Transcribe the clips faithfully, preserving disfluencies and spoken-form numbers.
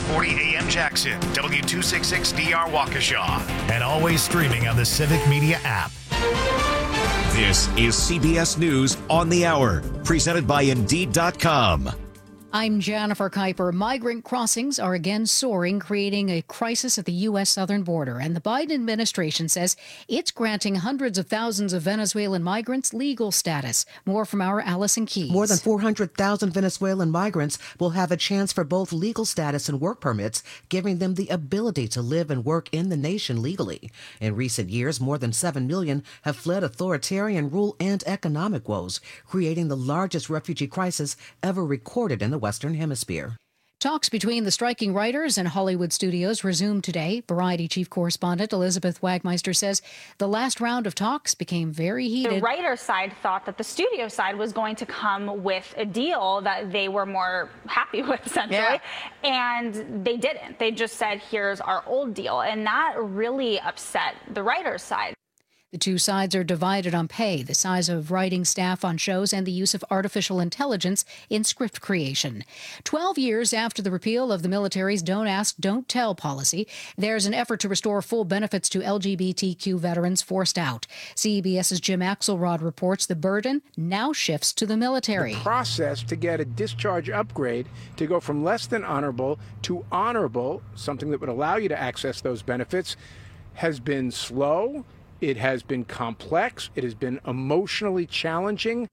forty A M Jackson, W two sixty-six D R Waukesha, and always streaming on the Civic Media app. This is C B S News on the Hour, presented by Indeed dot com. I'm Jennifer Kuiper. Migrant crossings are again soaring, creating a crisis at the U S southern border. And the Biden administration says it's granting hundreds of thousands of Venezuelan migrants legal status. More from our Allison Keyes. More than four hundred thousand Venezuelan migrants will have a chance for both legal status and work permits, giving them the ability to live and work in the nation legally. In recent years, more than seven million have fled authoritarian rule and economic woes, creating the largest refugee crisis ever recorded in the Western Hemisphere. Talks between the striking writers and Hollywood studios resumed today. Variety chief correspondent Elizabeth Wagmeister says the last round of talks became very heated. The writer side thought that the studio side was going to come with a deal that they were more happy with, essentially. Yeah. And they didn't. They just said, here's our old deal. And that really upset the writer's side. The two sides are divided on pay, the size of writing staff on shows, and the use of artificial intelligence in script creation. Twelve years after the repeal of the military's Don't Ask, Don't Tell policy, there's an effort to restore full benefits to L G B T Q veterans forced out. CBS's Jim Axelrod reports the burden now shifts to the military. The process to get a discharge upgrade to go from less than honorable to honorable, something that would allow you to access those benefits, has been slow. It has been complex. It has been emotionally challenging.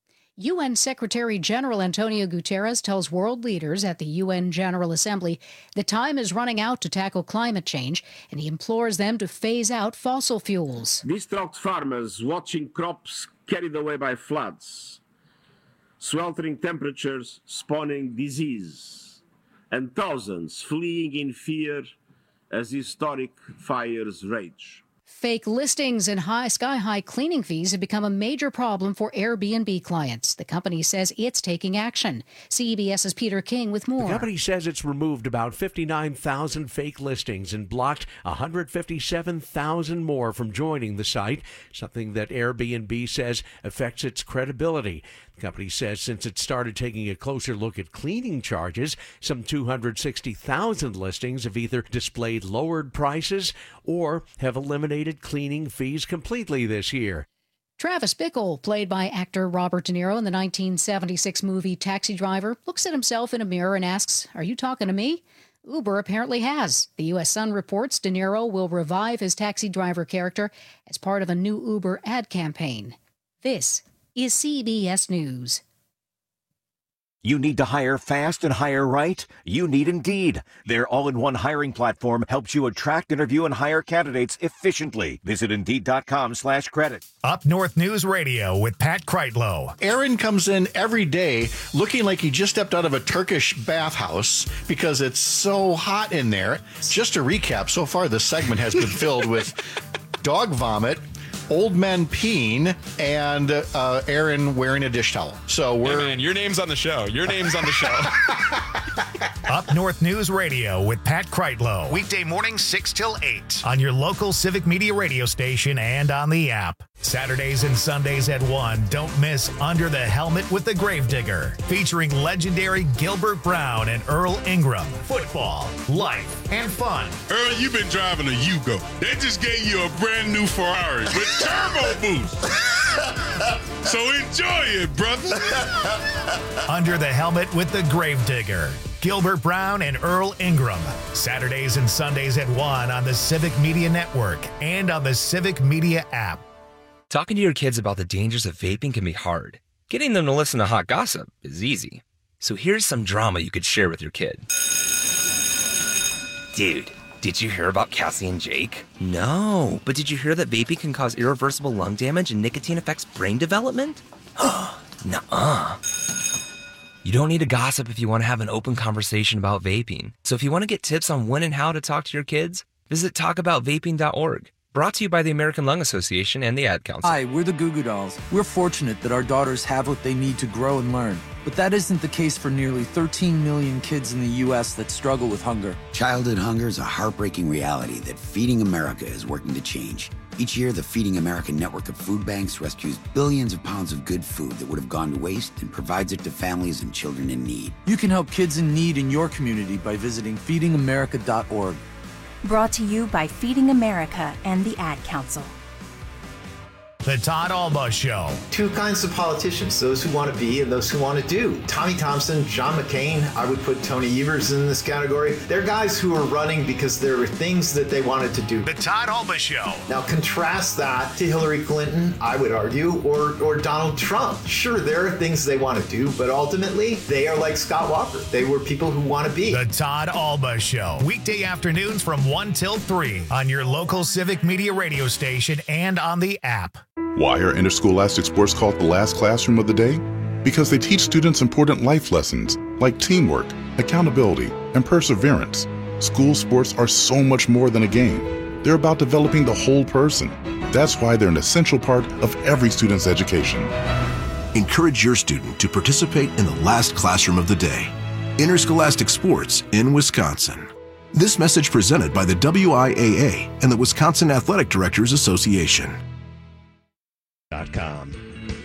U N Secretary General Antonio Guterres tells world leaders at the U N General Assembly the time is running out to tackle climate change, and he implores them to phase out fossil fuels. Distraught farmers watching crops carried away by floods, sweltering temperatures spawning disease, and thousands fleeing in fear as historic fires rage. Fake listings and high sky-high cleaning fees have become a major problem for Airbnb clients. The company says it's taking action. CBS's Peter King with more. The company says it's removed about fifty-nine thousand fake listings and blocked one hundred fifty-seven thousand more from joining the site, something that Airbnb says affects its credibility. The company says since it started taking a closer look at cleaning charges, some two hundred sixty thousand listings have either displayed lowered prices or have eliminated cleaning fees completely this year. Travis Bickle, played by actor Robert De Niro in the nineteen seventy-six movie Taxi Driver, looks at himself in a mirror and asks, "Are you talking to me?" Uber apparently has. The U S Sun reports De Niro will revive his taxi driver character as part of a new Uber ad campaign. This is C B S News. You need to hire fast and hire right? You need Indeed. Their all-in-one hiring platform helps you attract, interview, and hire candidates efficiently. Visit Indeed.com slash credit. Up North News Radio with Pat Kreitlow. Aaron comes in every day looking like he just stepped out of a Turkish bathhouse because it's so hot in there. Just to recap, so far this segment has been filled with dog vomit, old men peeing, and uh, Aaron wearing a dish towel. So we're... Hey man, your name's on the show. Your name's on the show. Up North News Radio with Pat Kreitlow. Weekday mornings six till eight on your local Civic Media radio station and on the app. Saturdays and Sundays at one. Don't miss Under the Helmet with the Gravedigger, featuring legendary Gilbert Brown and Earl Ingram. Football, life, and fun. Earl, you've been driving a Yugo. They just gave you a brand new Ferrari with turbo boost. So enjoy it, brother. Under the Helmet with the Gravedigger. Gilbert Brown and Earl Ingram. Saturdays and Sundays at one on the Civic Media Network and on the Civic Media app. Talking to your kids about the dangers of vaping can be hard. Getting them to listen to hot gossip is easy. So here's some drama you could share with your kid. Dude, did you hear about Cassie and Jake? No, but did you hear that vaping can cause irreversible lung damage and nicotine affects brain development? Nuh-uh. You don't need to gossip if you want to have an open conversation about vaping. So if you want to get tips on when and how to talk to your kids, visit talk about vaping dot org. Brought to you by the American Lung Association and the Ad Council. Hi, we're the Goo Goo Dolls. We're fortunate that our daughters have what they need to grow and learn. But that isn't the case for nearly thirteen million kids in the U S that struggle with hunger. Childhood hunger is a heartbreaking reality that Feeding America is working to change. Each year, the Feeding America network of food banks rescues billions of pounds of good food that would have gone to waste and provides it to families and children in need. You can help kids in need in your community by visiting feeding america dot org. Brought to you by Feeding America and the Ad Council. The Todd Alba Show. Two kinds of politicians, those who want to be and those who want to do. Tommy Thompson, John McCain, I would put Tony Evers in this category. They're guys who are running because there were things that they wanted to do. The Todd Alba Show. Now contrast that to Hillary Clinton, I would argue, or, or Donald Trump. Sure, there are things they want to do, but ultimately, they are like Scott Walker. They were people who want to be. The Todd Alba Show. Weekday afternoons from one till three on your local Civic Media radio station and on the app. Why are interscholastic sports called the last classroom of the day? Because they teach students important life lessons like teamwork, accountability, and perseverance. School sports are so much more than a game. They're about developing the whole person. That's why they're an essential part of every student's education. Encourage your student to participate in the last classroom of the day. Interscholastic sports in Wisconsin. This message presented by the W I A A and the Wisconsin Athletic Directors Association. Com.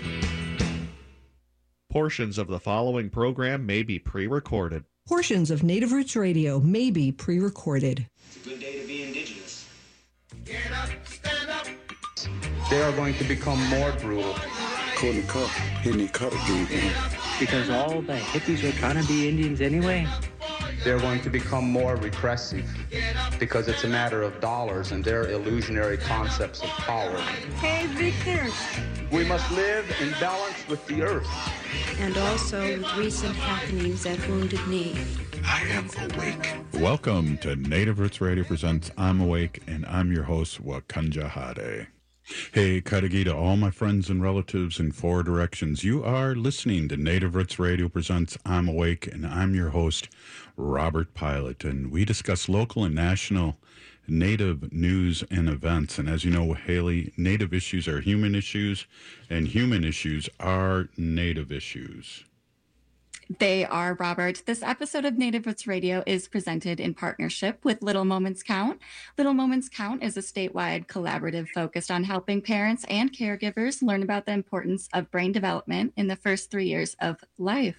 Portions of the following program may be pre-recorded. Portions of Native Roots Radio may be pre-recorded. It's a good day to be indigenous. Get up, stand up. They are going to become more brutal. Couldn't cut, hitting cut again. Because all the hippies were trying to be Indians anyway. They're going to become more repressive because it's a matter of dollars and their illusionary concepts of power. Hey, Victor. We must live in balance with the earth. And also with recent happenings at Wounded Knee. I am awake. Welcome to Native Roots Radio presents I'm Awake, and I'm your host, Wakanja Hade. Hey, Kadagi to all my friends and relatives in four directions. You are listening to Native Roots Radio presents I'm Awake, and I'm your host, Robert Pilot. And we discuss local and national Native news and events. And as you know, Haley, Native issues are human issues, and human issues are Native issues. They are, Robert. This episode of Native Roots Radio is presented in partnership with Little Moments Count. Little Moments Count is a statewide collaborative focused on helping parents and caregivers learn about the importance of brain development in the first three years of life.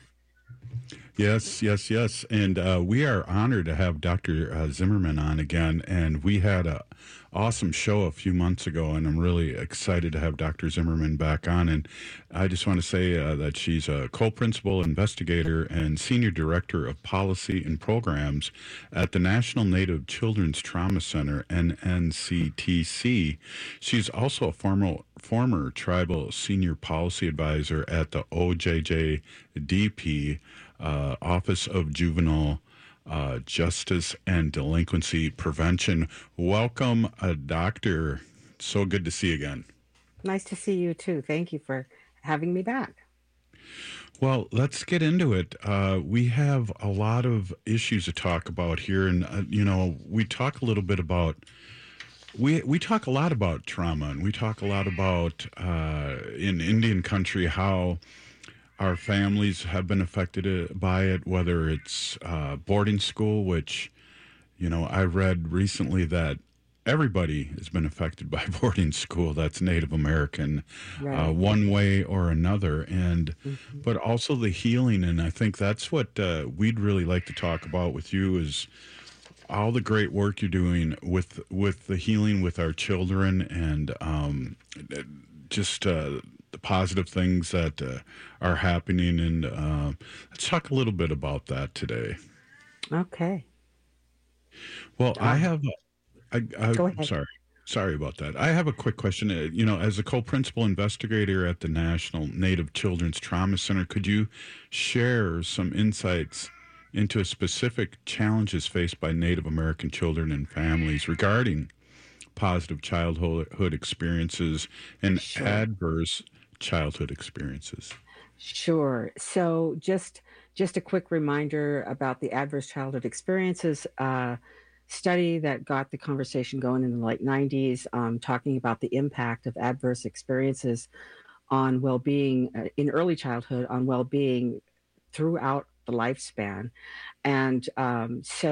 Yes, yes, yes. And uh, we are honored to have Doctor Uh, Zimmerman on again. And we had a awesome show a few months ago, and I'm really excited to have Doctor Zimmerman back on. And I just want to say uh, that she's a co-principal investigator and senior director of policy and programs at the National Native Children's Trauma Center, N N C T C. She's also a former former tribal senior policy advisor at the O J J D P, uh, Office of Juvenile Uh, Justice and Delinquency Prevention. Welcome, uh, Doctor. So good to see you again. Nice to see you too. Thank you for having me back. Well, let's get into it. Uh, we have a lot of issues to talk about here, and uh, you know, we talk a little bit about we we talk a lot about trauma, and we talk a lot about uh, in Indian country how our families have been affected by it, whether it's uh, boarding school, which, you know, I read recently that everybody has been affected by boarding school that's Native American, right. uh, one way or another. And, mm-hmm. but also the healing. And I think that's what uh, we'd really like to talk about with you is all the great work you're doing with, with the healing with our children and um, just, uh, the positive things that uh, are happening, and uh, let's talk a little bit about that today. Okay. Well, um, I have. I, I, go ahead. Sorry, sorry about that. I have a quick question. Uh, you know, as a co-principal investigator at the National Native Children's Trauma Center, could you share some insights into specific challenges faced by Native American children and families regarding positive childhood experiences and sure. adverse childhood experiences? Sure. So just just a quick reminder about the adverse childhood experiences uh, study that got the conversation going in the late nineties, um, talking about the impact of adverse experiences on well-being uh, in early childhood, on well-being throughout the lifespan. And um, so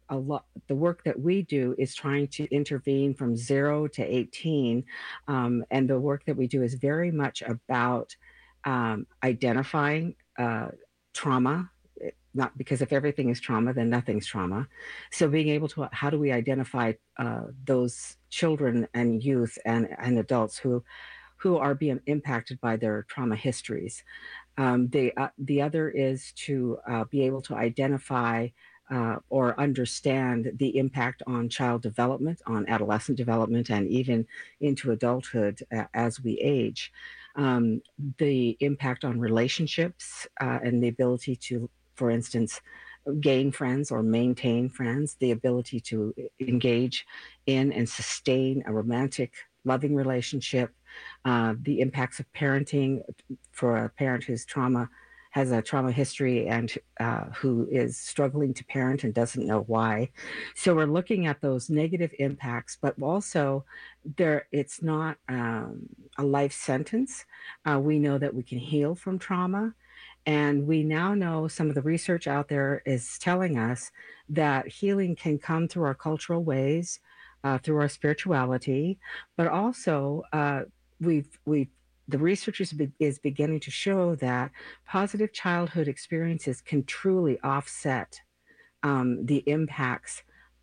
a lot, the work that we do is trying to intervene from zero to eighteen. Um, and the work that we do is very much about um, identifying uh, trauma. Not because if everything is trauma, then nothing's trauma. So being able to, how do we identify uh, those children and youth and, and adults who who are being impacted by their trauma histories? Um, the, uh, the other is to uh, be able to identify uh, or understand the impact on child development, on adolescent development, and even into adulthood uh, as we age. Um, the impact on relationships uh, and the ability to, for instance, gain friends or maintain friends, the ability to engage in and sustain a romantic, loving relationship, uh, the impacts of parenting for a parent whose trauma has a trauma history and uh, who is struggling to parent and doesn't know why. So we're looking at those negative impacts, but also there, it's not um, a life sentence. Uh, we know that we can heal from trauma. And we now know some of the research out there is telling us that healing can come through our cultural ways, uh, through our spirituality, but also uh, we've we've the research is, be, is beginning to show that positive childhood experiences can truly offset um, the impacts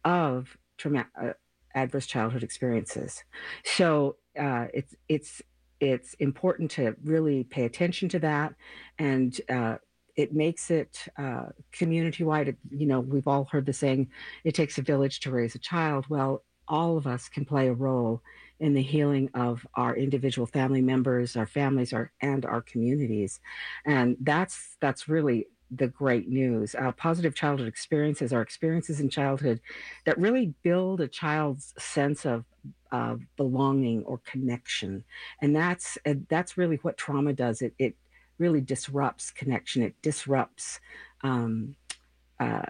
of trauma, uh, adverse childhood experiences. So uh, it's it's it's important to really pay attention to that, and uh, it makes it uh, community-wide. It, you know, we've all heard the saying, "It takes a village to raise a child." Well, all of us can play a role in the healing of our individual family members, our families, our, and our communities. And that's that's really the great news. Uh, positive childhood experiences are experiences in childhood that really build a child's sense of uh, belonging or connection. And that's uh, that's really what trauma does. It, it really disrupts connection. It disrupts um, uh,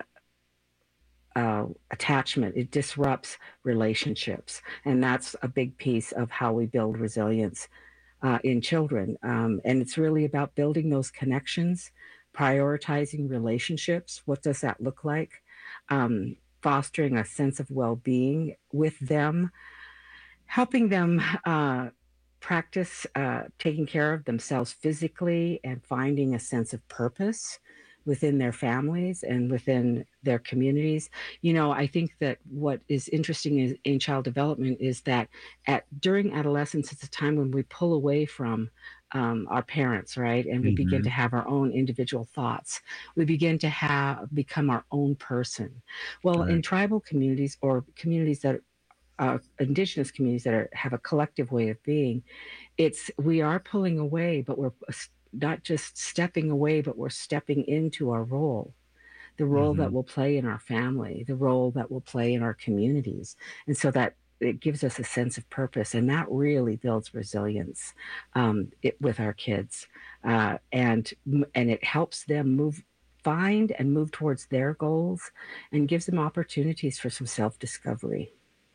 Uh, attachment. It disrupts relationships, and that's a big piece of how we build resilience uh, in children. Um, and it's really about building those connections, prioritizing relationships. What does that look like? Um, fostering a sense of well-being with them, helping them uh, practice uh, taking care of themselves physically and finding a sense of purpose within their families and within their communities. You know, I think that what is interesting is, in child development is that at during adolescence, it's a time when we pull away from um, our parents, right? And we mm-hmm. begin to have our own individual thoughts. We begin to have become our own person. Well, right. In tribal communities or communities that uh, indigenous communities that are, have a collective way of being, it's we are pulling away, but we're not just stepping away, but we're stepping into our role, the role mm-hmm. that we'll play in our family, the role that we'll play in our communities. And so that it gives us a sense of purpose, and that really builds resilience um, it, with our kids. Uh, and, and it helps them move, find and move towards their goals, and gives them opportunities for some self-discovery.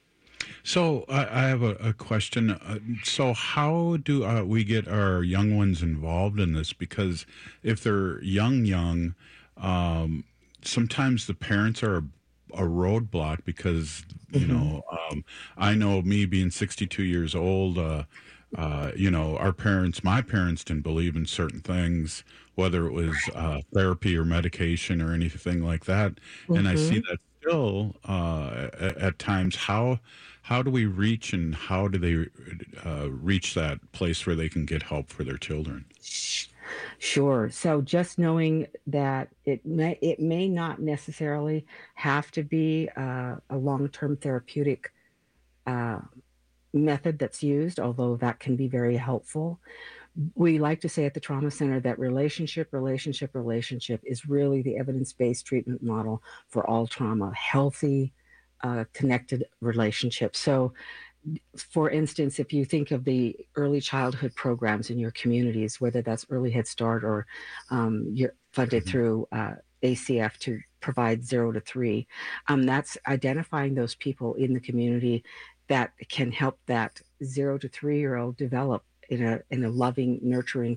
So uh, I have a, a question. Uh, so how do uh, we get our young ones involved in this? Because if they're young, young, um, sometimes the parents are a, a roadblock because, you mm-hmm. know, um, I know me being sixty-two years old, uh, uh, you know, our parents, my parents didn't believe in certain things, whether it was uh, therapy or medication or anything like that. Mm-hmm. And I see that still uh, at, at times. How how do we reach and how do they uh, reach that place where they can get help for their children? Sure. So just knowing that it may it may not necessarily have to be uh, a long-term therapeutic uh, method that's used, although that can be very helpful. We like to say at the Trauma Center that relationship, relationship, relationship is really the evidence-based treatment model for all trauma, healthy, uh, connected relationships. So, for instance, if you think of the early childhood programs in your communities, whether that's Early Head Start or um, you're funded mm-hmm. through uh, A C F to provide zero to three, um, that's identifying those people in the community that can help that zero to three-year-old develop in a in a loving, nurturing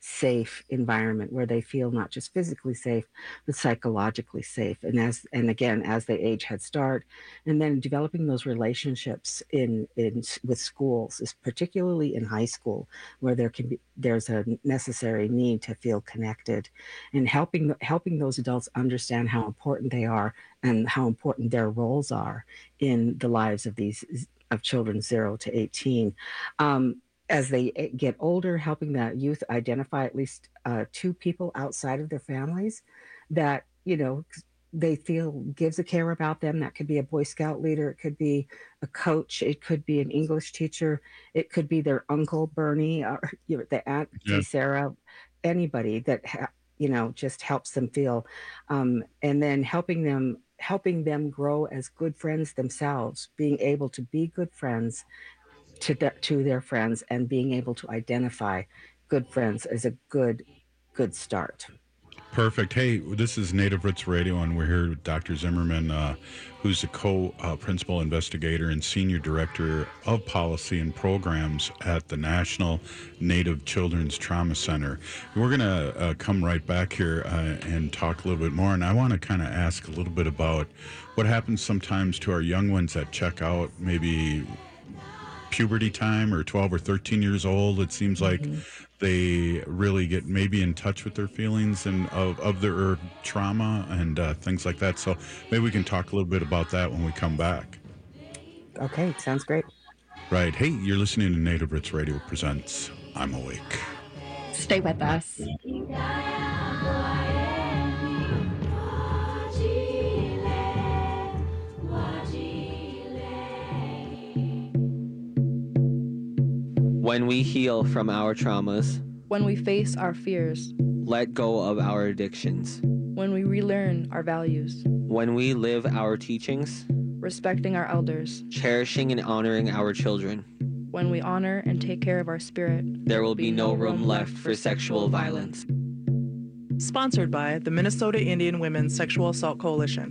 safe environment where they feel not just physically safe, but psychologically safe. And as and again, as they age Head Start, and then developing those relationships in, in with schools, is particularly in high school, where there can be there's a necessary need to feel connected, and helping helping those adults understand how important they are and how important their roles are in the lives of these of children zero to eighteen. Um, as they get older, helping that youth identify at least uh, two people outside of their families that, you know, they feel gives a care about them. That could be a Boy Scout leader. It could be a coach. It could be an English teacher. It could be their Uncle Bernie or you know, the Aunt Yeah. Sarah, anybody that, ha- you know, just helps them feel. Um, and then helping them helping them grow as good friends themselves, being able to be good friends to the, to their friends, and being able to identify good friends as a good good start. Perfect. Hey, this is Native Roots Radio, and we're here with Doctor Zimmerman, uh, who's the co-principal uh, investigator and senior director of policy and programs at the National Native Children's Trauma Center. We're going to uh, come right back here uh, and talk a little bit more, and I want to kind of ask a little bit about what happens sometimes to our young ones that check out, maybe puberty time or twelve or thirteen years old. It seems like mm-hmm. they really get maybe in touch with their feelings and of, of their trauma and uh, things like that. So maybe we can talk a little bit about that when we come back. Okay, sounds great. Right. Hey, you're listening to Native Roots Radio presents I'm Awake. Stay with us. When we heal from our traumas, when we face our fears, let go of our addictions, when we relearn our values, when we live our teachings, respecting our elders, cherishing and honoring our children, when we honor and take care of our spirit, there will be no room left for sexual violence. Sponsored by the Minnesota Indian Women's Sexual Assault Coalition.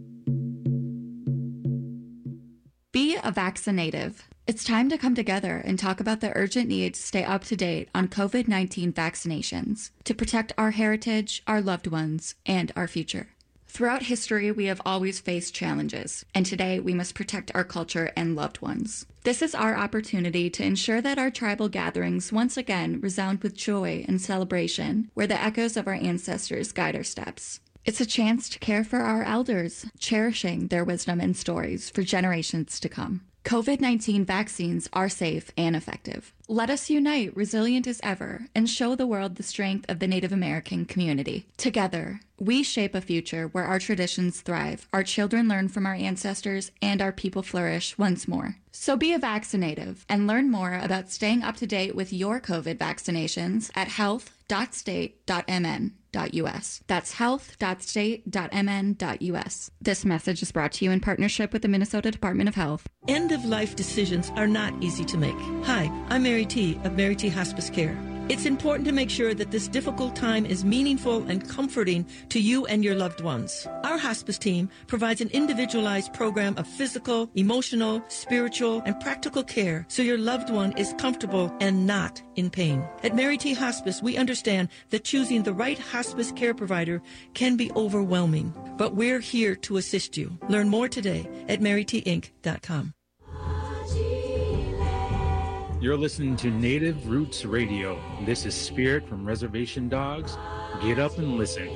Be a vaccinative. It's time to come together and talk about the urgent need to stay up to date on COVID nineteen vaccinations to protect our heritage, our loved ones, and our future. Throughout history, we have always faced challenges, and today we must protect our culture and loved ones. This is our opportunity to ensure that our tribal gatherings once again resound with joy and celebration, where the echoes of our ancestors guide our steps. It's a chance to care for our elders, cherishing their wisdom and stories for generations to come. COVID nineteen vaccines are safe and effective. Let us unite, resilient as ever, and show the world the strength of the Native American community. Together, we shape a future where our traditions thrive, our children learn from our ancestors, and our people flourish once more. So be a vaccinative and learn more about staying up to date with your COVID vaccinations at health dot state dot m n dot u s. That's health dot state dot m n dot u s. This message is brought to you in partnership with the Minnesota Department of Health. End-of-life decisions are not easy to make. Hi, I'm Mary T. of Mary T. Hospice Care. It's important to make sure that this difficult time is meaningful and comforting to you and your loved ones. Our hospice team provides an individualized program of physical, emotional, spiritual, and practical care so your loved one is comfortable and not in pain. At Mary T. Hospice, we understand that choosing the right hospice care provider can be overwhelming, but we're here to assist you. Learn more today at mary t inc dot com. You're listening to Native Roots Radio. This is Spirit from Reservation Dogs. Get up and listen.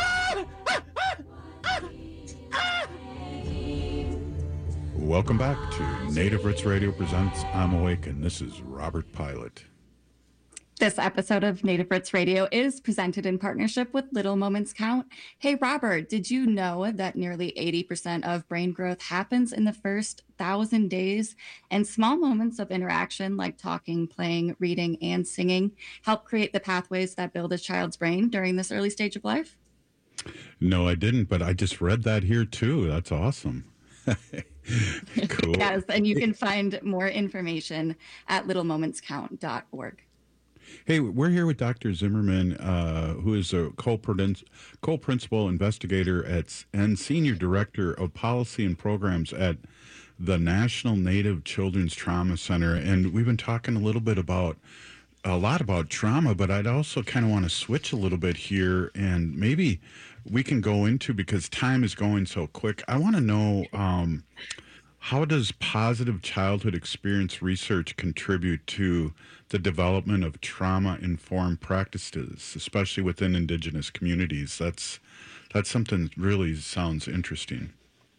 Welcome back to Native Roots Radio presents I'm Awake, and this is Robert Pilot. This episode of Native Roots Radio is presented in partnership with Little Moments Count. Hey, Robert, did you know that nearly eighty percent of brain growth happens in the first thousand days? And small moments of interaction like talking, playing, reading, and singing help create the pathways that build a child's brain during this early stage of life? No, I didn't, but I just read that here too. That's awesome. Cool. Yes, and you can find more information at little moments count dot org. Hey, we're here with Doctor Zimmerman, uh, who is a co-principal investigator at and senior director of policy and programs at the National Native Children's Trauma Center. And we've been talking a little bit about a lot about trauma, but I'd also kind of want to switch a little bit here, and maybe we can go into, because time is going so quick, I want to know, um, how does positive childhood experience research contribute to the development of trauma-informed practices, especially within Indigenous communities? That's that's something that really sounds interesting.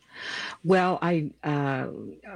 Well, I, uh,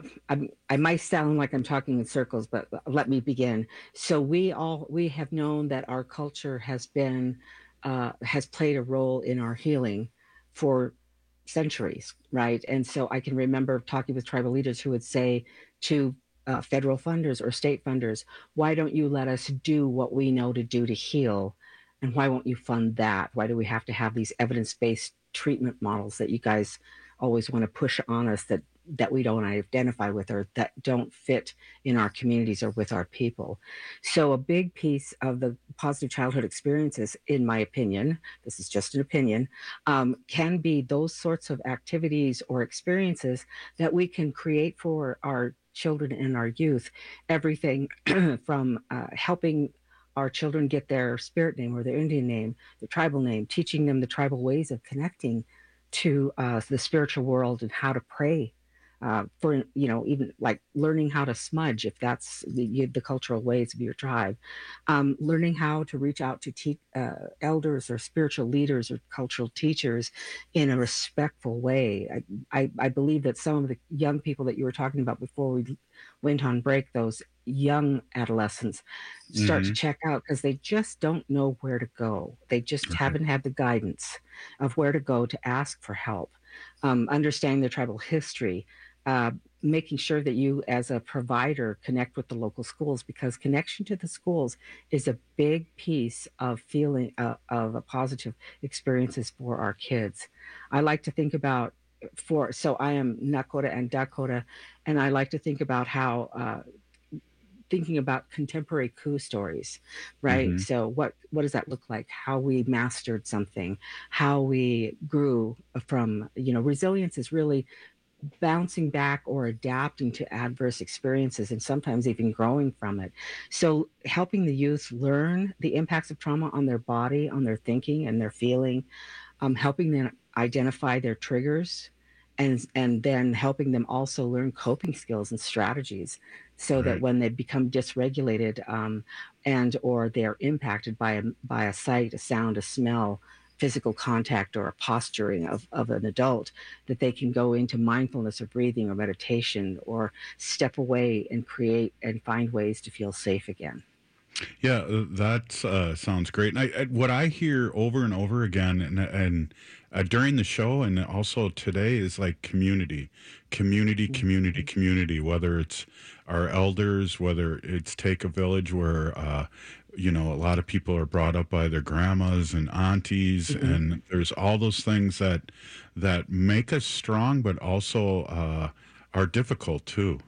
I I might sound like I'm talking in circles, but let me begin. So we all we have known that our culture has been uh, has played a role in our healing for centuries, right? And so I can remember talking with tribal leaders who would say to uh, federal funders or state funders, "Why don't you let us do what we know to do to heal? And why won't you fund that? Why do we have to have these evidence-based treatment models that you guys always want to push on us that that we don't identify with or that don't fit in our communities or with our people?" So a big piece of the positive childhood experiences, in my opinion, this is just an opinion, um, can be those sorts of activities or experiences that we can create for our children and our youth. Everything from uh, helping our children get their spirit name or their Indian name, their tribal name, teaching them the tribal ways of connecting to uh, the spiritual world and how to pray uh, for, you know, even like learning how to smudge, if that's the, the cultural ways of your tribe, um, learning how to reach out to te- uh, elders or spiritual leaders or cultural teachers in a respectful way. I, I, I believe that some of the young people that you were talking about before we went on break, those young adolescents start mm-hmm. to check out because they just don't know where to go. They just okay. haven't had the guidance of where to go to ask for help, um, understanding their tribal history, uh, making sure that you as a provider connect with the local schools, because connection to the schools is a big piece of feeling uh, of a positive experiences for our kids. I like to think about for, so I am Nakota and Dakota, and I like to think about how uh, thinking about contemporary coup stories, right? Mm-hmm. So what, what does that look like? How we mastered something, how we grew from, you know, resilience is really bouncing back or adapting to adverse experiences and sometimes even growing from it. So helping the youth learn the impacts of trauma on their body, on their thinking and their feeling, um, helping them identify their triggers, and and then helping them also learn coping skills and strategies so right. that when they become dysregulated um, and or they're impacted by a, by a sight, a sound, a smell, physical contact, or a posturing of, of an adult, that they can go into mindfulness or breathing or meditation or step away and create and find ways to feel safe again. Yeah, that uh, sounds great. And I, I, what I hear over and over again, and, and uh, during the show, and also today, is like community, community, community, community. Whether it's our elders, whether it's Take a Village, where uh, you know a lot of people are brought up by their grandmas and aunties, mm-hmm. and there's all those things that that make us strong, but also uh, are difficult too.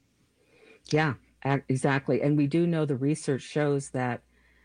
Yeah. Exactly. And we do know the research shows that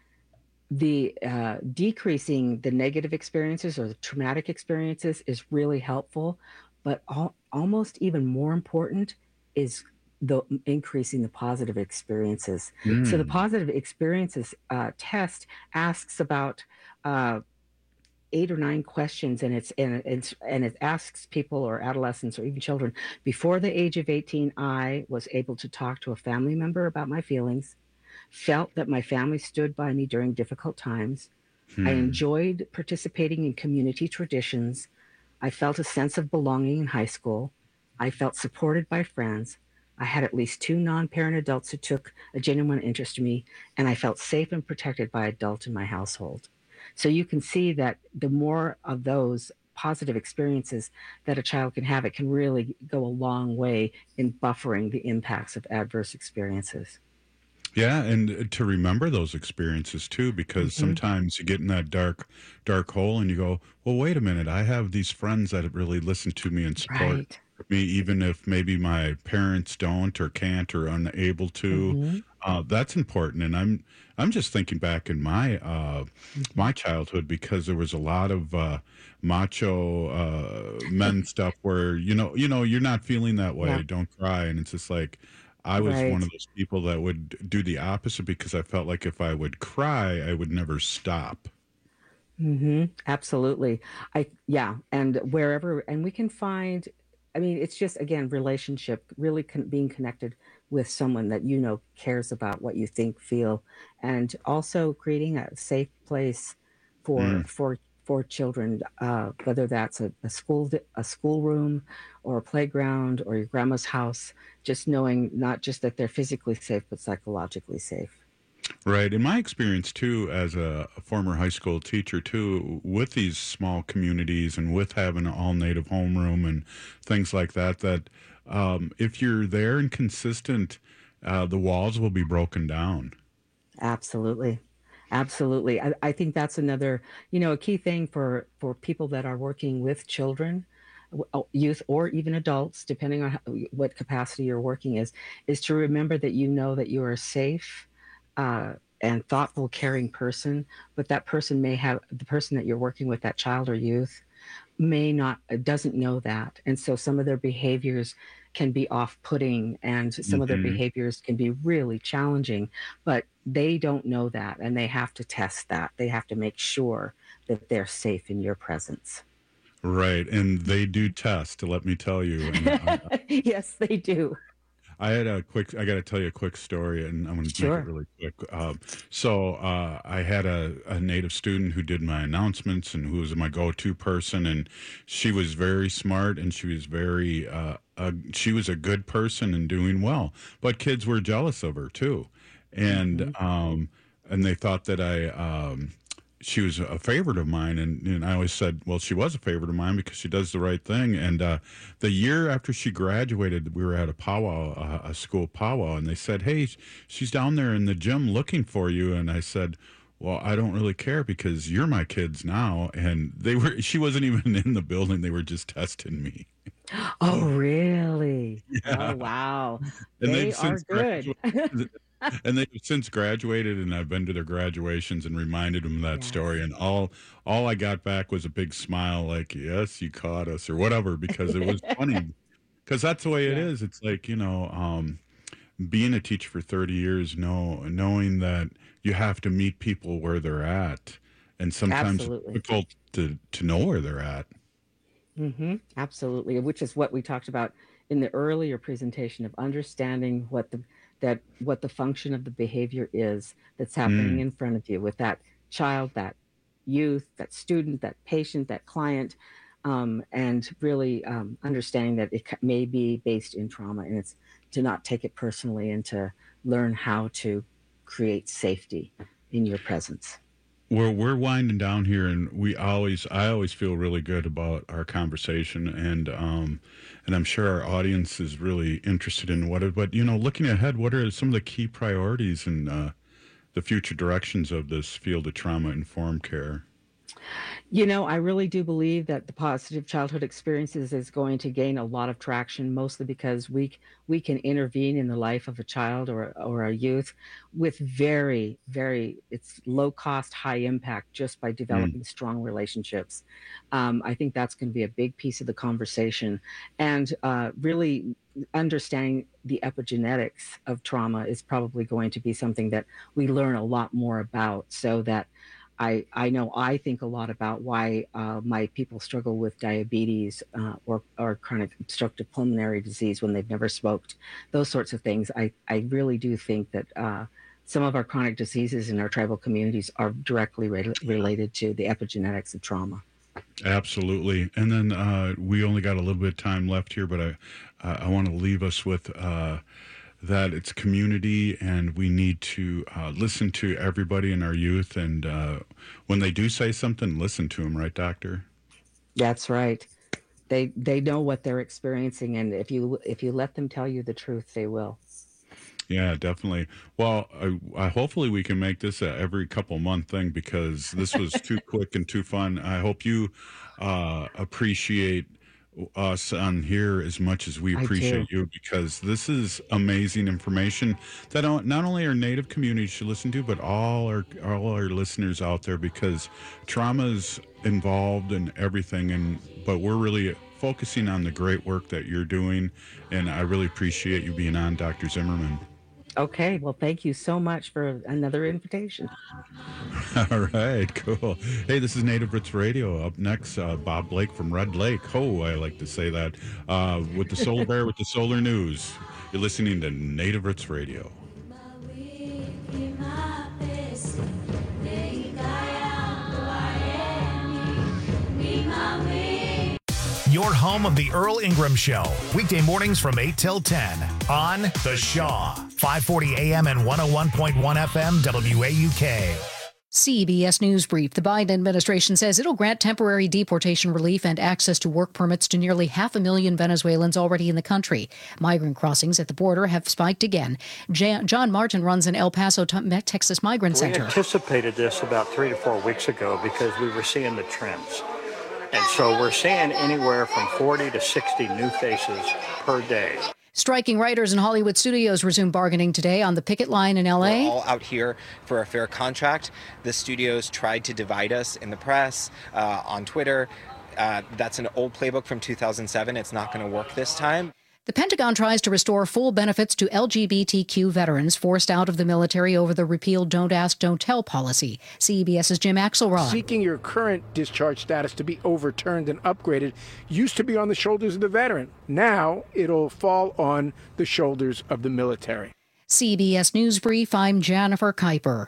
the uh, decreasing the negative experiences or the traumatic experiences is really helpful. But al- almost even more important is the increasing the positive experiences. Mm. So the positive experiences uh, test asks about uh, eight or nine questions, and it's and it's and it asks people or adolescents or even children, before the age of eighteen, I was able to talk to a family member about my feelings, felt that my family stood by me during difficult times. Hmm. I enjoyed participating in community traditions. I felt a sense of belonging in high school. I felt supported by friends. I had at least two non-parent adults who took a genuine interest in me, and I felt safe and protected by adults in my household. So you can see that the more of those positive experiences that a child can have, it can really go a long way in buffering the impacts of adverse experiences. Yeah, and to remember those experiences too, because mm-hmm. sometimes you get in that dark, dark hole and you go, well, wait a minute, I have these friends that really listen to me and support right. me, even if maybe my parents don't or can't or unable to. Mm-hmm. Uh, that's important. And I'm I'm just thinking back in my uh, mm-hmm. my childhood, because there was a lot of uh, macho uh, men stuff where, you know, you know, you're not feeling that way. Yeah. Don't cry. And it's just like, I was Right. one of those people that would do the opposite because I felt like if I would cry, I would never stop. Mm-hmm. Absolutely. I yeah, and wherever, and we can find. I mean, it's just again relationship, really con- being connected with someone that you know cares about what you think, feel, and also creating a safe place for Mm. for for children, uh, whether that's a, a school di- a schoolroom or a playground or your grandma's house. Just knowing not just that they're physically safe, but psychologically safe. Right. In my experience, too, as a, a former high school teacher, too, with these small communities and with having an all native homeroom and things like that, that um, if you're there and consistent, uh, the walls will be broken down. Absolutely. Absolutely. I, I think that's another, you know, a key thing for, for people that are working with children, w- uh, youth, or even adults, depending on how, what capacity you're working is, is to remember that you know that you are a safe uh, and thoughtful, caring person, but that person may have, the person that you're working with, that child or youth, may not, doesn't know that. And so some of their behaviors can be off-putting and some of their Mhm. behaviors can be really challenging, but they don't know that and they have to test that. They have to make sure that they're safe in your presence. Right. And they do test, let me tell you. And I, Yes, they do. I had a quick, I got to tell you a quick story, and I'm going to Sure. make it really quick. Uh, so uh, I had a, a native student who did my announcements and who was my go-to person, and she was very smart, and she was very, uh, uh, she was a good person and doing well. But kids were jealous of her, too. And, Mhm. um, and they thought that I... Um, she was a favorite of mine, and, and I always said, well, she was a favorite of mine because she does the right thing. And uh, the year after she graduated, we were at a powwow, a, a school powwow, and they said, hey, she's down there in the gym looking for you. And I said, well, I don't really care because you're my kids now. And they were, she wasn't even in the building. They were just testing me. Oh, really? Yeah. Oh, wow. And They they've are since good. graduated, and they've since graduated, and I've been to their graduations and reminded them of that story. And all all I got back was a big smile, like, "Yes, you caught us," or whatever, because it was funny. Because that's the way it Yeah. is. It's like, you know, um, being a teacher for thirty years, know knowing that you have to meet people where they're at, and sometimes it's Absolutely. difficult to to know where they're at. hmm Absolutely, which is what we talked about in the earlier presentation of understanding what the that what the function of the behavior is that's happening Mm. in front of you with that child, that youth, that student, that patient, that client, um, and really um, understanding that it ca- may be based in trauma, and it's to not take it personally and to learn how to create safety in your presence. We're we're winding down here, and we always I always feel really good about our conversation, and um, and I'm sure our audience is really interested in what. It, but you know, looking ahead, what are some of the key priorities and uh, the future directions of this field of trauma informed care? You know, I really do believe that the positive childhood experiences is going to gain a lot of traction, mostly because we c- we can intervene in the life of a child or or a youth with very, very it's low cost, high impact just by developing strong relationships. Um, I think that's going to be a big piece of the conversation, and uh, really understanding the epigenetics of trauma is probably going to be something that we learn a lot more about, so that I, I know I think a lot about why uh, my people struggle with diabetes uh, or, or chronic obstructive pulmonary disease when they've never smoked, those sorts of things. I, I really do think that uh, some of our chronic diseases in our tribal communities are directly re- related to the epigenetics of trauma. Absolutely. And then uh, we only got a little bit of time left here, but I uh, I want to leave us with uh, that it's community, and we need to uh, listen to everybody in our youth. And uh, when they do say something, listen to them, right, Doctor? That's right. They they know what they're experiencing, and if you if you let them tell you the truth, they will. Yeah, definitely. Well, I, I hopefully we can make this a every couple month thing, because this was too quick and too fun. I hope you uh, appreciate us on here as much as we I appreciate do. you, because this is amazing information that not not only our Native community should listen to, but all our all our listeners out there, because trauma is involved in everything, and but we're really focusing on the great work that you're doing, and I really appreciate you being on, Doctor Zimmerman. Okay, well, thank you so much for another invitation. All right, cool. Hey, this is Native Roots Radio. Up next, uh, Bob Blake from Red Lake. Oh, I like to say that. Uh, with the Solar Bear with the Solar News. You're listening to Native Roots Radio. Your home of the Earl Ingram Show. Weekday mornings from eight till ten on The Shaw. five forty A M and one oh one point one F M W A U K. C B S News Brief. The Biden administration says it'll grant temporary deportation relief and access to work permits to nearly half a million Venezuelans already in the country. Migrant crossings at the border have spiked again. Jan- John Martin runs an El Paso, Texas Migrant Center. We anticipated this about three to four weeks ago because we were seeing the trends. And so we're seeing anywhere from forty to sixty new faces per day. Striking writers in Hollywood studios resume bargaining today on the picket line in L A. We're all out here for a fair contract. The studios tried to divide us in the press, uh, on Twitter. Uh, that's an old playbook from two thousand seven. It's not going to work this time. The Pentagon tries to restore full benefits to L G B T Q veterans forced out of the military over the repealed Don't Ask, Don't Tell policy. CBS's Jim Axelrod. Seeking your current discharge status to be overturned and upgraded used to be on the shoulders of the veteran. Now it'll fall on the shoulders of the military. C B S News Brief, I'm Jennifer Kuiper.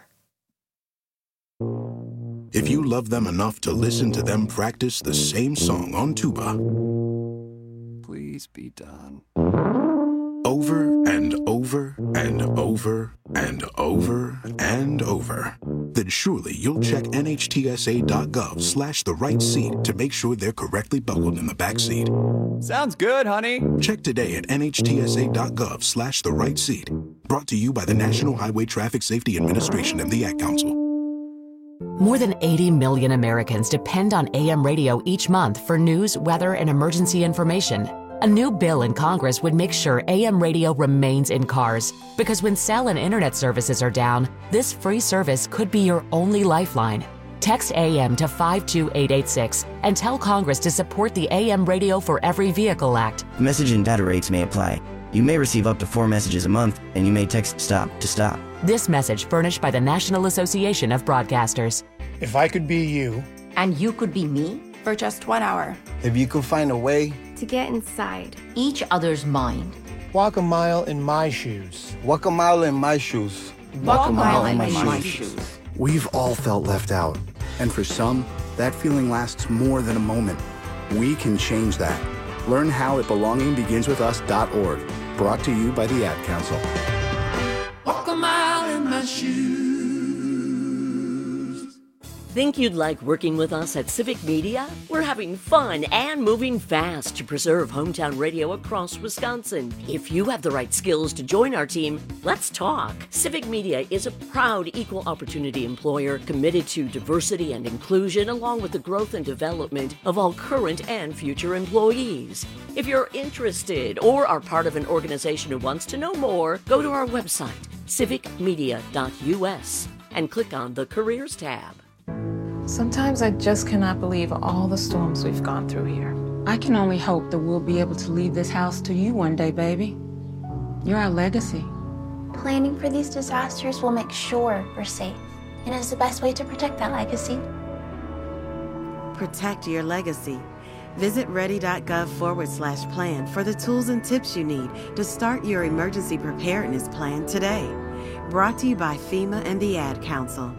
If you love them enough to listen to them practice the same song on tuba, please be done. Over and over and over and over and over, then surely you'll check nhtsa.gov slash the right seat to make sure they're correctly buckled in the back seat. Sounds good, honey. Check today at nhtsa.gov slash the right seat. Brought to you by the National Highway Traffic Safety Administration and the Ad Council. More than eighty million Americans depend on A M radio each month for news, weather, and emergency information. A new bill in Congress would make sure A M radio remains in cars, because when cell and internet services are down, this free service could be your only lifeline. Text A M to five two eight eight six and tell Congress to support the A M Radio for Every Vehicle Act. Message and data rates may apply. You may receive up to four messages a month, and you may text STOP to stop. This message furnished by the National Association of Broadcasters. If I could be you, and you could be me, for just one hour. If you could find a way to get inside each other's mind. Walk a mile in my shoes. Walk a mile in my shoes. Walk, Walk a mile, mile in, in my, my shoes. shoes. We've all felt left out. And for some, that feeling lasts more than a moment. We can change that. Learn how at belonging begins with us dot org. Brought to you by the Ad Council. Walk a mile in my shoes. Think you'd like working with us at Civic Media? We're having fun and moving fast to preserve hometown radio across Wisconsin. If you have the right skills to join our team, let's talk. Civic Media is a proud equal opportunity employer committed to diversity and inclusion, along with the growth and development of all current and future employees. If you're interested or are part of an organization who wants to know more, go to our website, civic media dot U S, and click on the Careers tab. Sometimes I just cannot believe all the storms we've gone through here. I can only hope that we'll be able to leave this house to you one day, baby. You're our legacy. Planning for these disasters will make sure we're safe, and is the best way to protect that legacy. Protect your legacy. Visit ready.gov forward slash plan for the tools and tips you need to start your emergency preparedness plan today. Brought to you by FEMA and the Ad Council.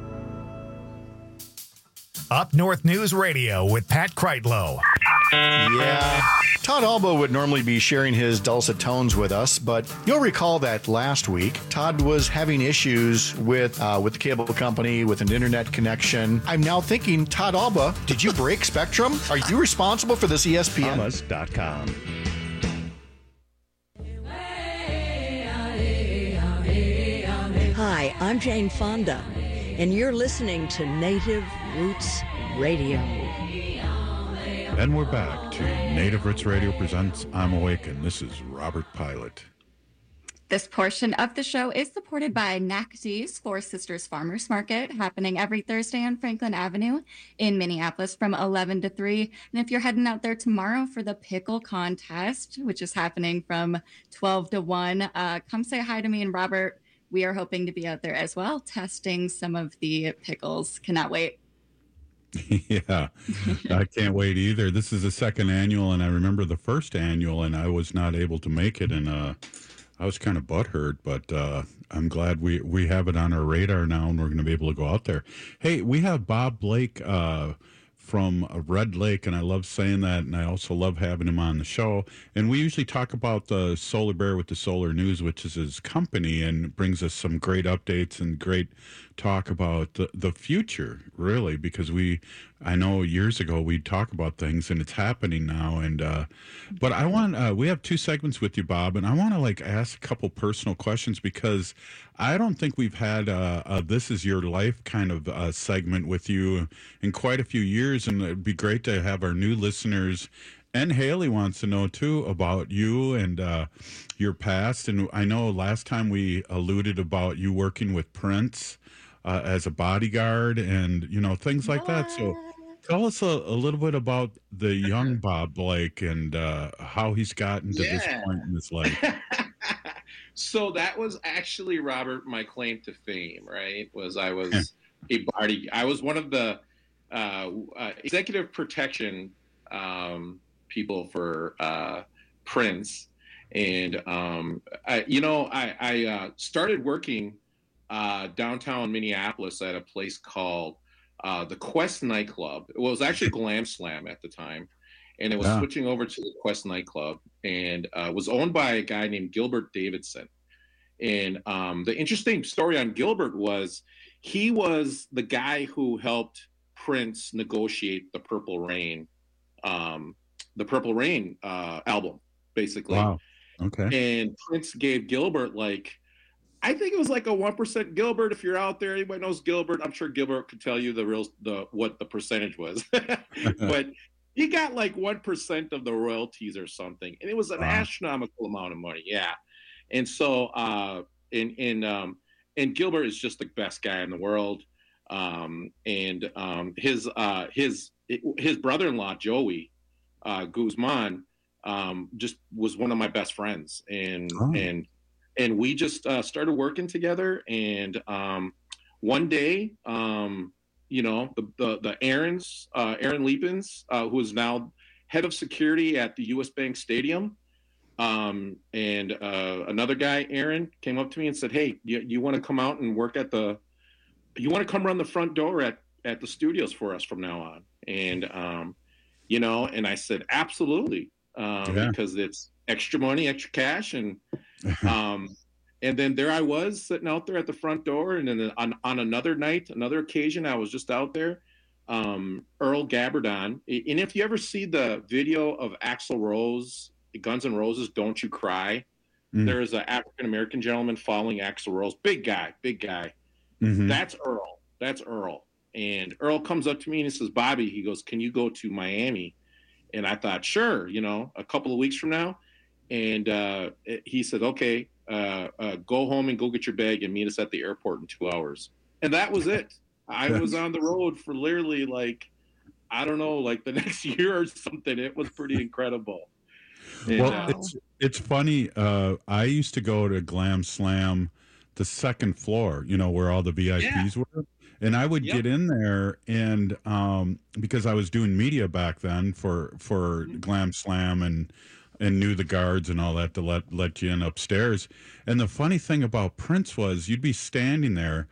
Up North News Radio with Pat Kreitlow. Yeah, Todd Alba would normally be sharing his dulcet tones with us, but you'll recall that last week, Todd was having issues with uh, with the cable company, with an internet connection. I'm now thinking, Todd Alba, did you break Spectrum? Are you responsible for this E S P N? Thomas dot com. Hi, I'm Jane Fonda, and you're listening to Native Roots Radio. And we're back to Native Roots Radio presents I'm Awakened. This is Robert Pilot. This portion of the show is supported by Nacogdoches Four Sisters Farmers Market, happening every Thursday on Franklin Avenue in Minneapolis from eleven to three. And if you're heading out there tomorrow for the pickle contest, which is happening from twelve to one, uh, come say hi to me and Robert. We are hoping to be out there as well, testing some of the pickles. Cannot wait. Yeah, I can't wait either. This is the second annual, and I remember the first annual, and I was not able to make it, and uh, I was kind of butthurt, but uh, I'm glad we, we have it on our radar now, and we're going to be able to go out there. Hey, we have Bob Blake uh, from Red Lake, and I love saying that, and I also love having him on the show. And we usually talk about the Solar Bear with the Solar News, which is his company, and brings us some great updates and great talk about the, the future, really, because we, I know years ago we'd talk about things, and it's happening now. And uh, but I want, uh, we have two segments with you, Bob, and I want to like ask a couple personal questions, because I don't think we've had a, a This Is Your Life kind of uh, segment with you in quite a few years, and it'd be great to have our new listeners. And Haley wants to know, too, about you and uh, your past. And I know last time we alluded about you working with Prince uh, as a bodyguard and, you know, things like that. So tell us a, a little bit about the young Bob Blake and uh, how he's gotten to Yeah. this point in his life. So that was actually, Robert, my claim to fame, right? Was I was a body. I was one of the uh, uh, executive protection um, people for uh, Prince. And, um, I, you know, I, I uh, started working uh, downtown Minneapolis at a place called uh, the Quest nightclub. It was actually Glam Slam at the time. And it was Yeah. switching over to the Quest nightclub, and uh, was owned by a guy named Gilbert Davidson. And um, the interesting story on Gilbert was he was the guy who helped Prince negotiate the Purple Rain, um, the Purple Rain uh, album, basically. Wow. Okay. And Prince gave Gilbert like, I think it was like a one percent Gilbert. If you're out there, anybody knows Gilbert, I'm sure Gilbert could tell you the real the what the percentage was. But he got like one percent of the royalties or something, and it was an Wow. astronomical amount of money. Yeah, and so uh, and and um, and Gilbert is just the best guy in the world. Um, and um, his uh, his his brother-in-law Joey uh, Guzman um, just was one of my best friends, and Oh. and and we just uh, started working together. And um, one day. Um, You know, the the, the Aaron's, uh, Aaron Leapins, uh, who is now head of security at the U S Bank Stadium. Um, and uh, another guy, Aaron, came up to me and said, hey, you, you want to come out and work at the, you want to come run the front door at, at the studios for us from now on? And, um, you know, and I said, absolutely, um, Yeah. because it's extra money, extra cash. And, um, and then there I was sitting out there at the front door. And then on, on another night, another occasion, I was just out there. Um, Earl Gabardon. And if you ever see the video of Axl Rose, Guns N' Roses, Don't You Cry, Mm. there is an African-American gentleman following Axl Rose. Big guy, big guy. Mhm. That's Earl. That's Earl. And Earl comes up to me and he says, Bobby, he goes, can you go to Miami? And I thought, sure, you know, a couple of weeks from now. And uh, he said, okay, uh, uh, go home and go get your bag and meet us at the airport in two hours. And that was it. I was on the road for literally like, I don't know, like the next year or something. It was pretty incredible. And, Well, uh, it's it's funny. Uh, I used to go to Glam Slam, the second floor, you know, where all the V I Ps Yeah. were, and I would Yep. get in there, and um, because I was doing media back then for for Mm-hmm. Glam Slam and and knew the guards and all that to let let you in upstairs. And the funny thing about Prince was you'd be standing there,